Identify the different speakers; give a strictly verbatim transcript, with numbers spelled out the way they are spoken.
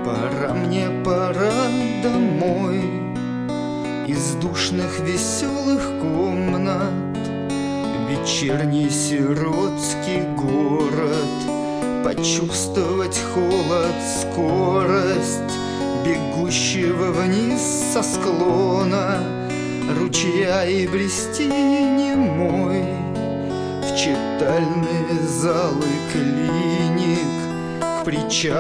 Speaker 1: Пора мне, пора домой из душных веселых комнат. Вечерний сиротский город, почувствовать холод, скорость бегущего вниз со склона ручья и брести немой в читальные залы клиник к причалу.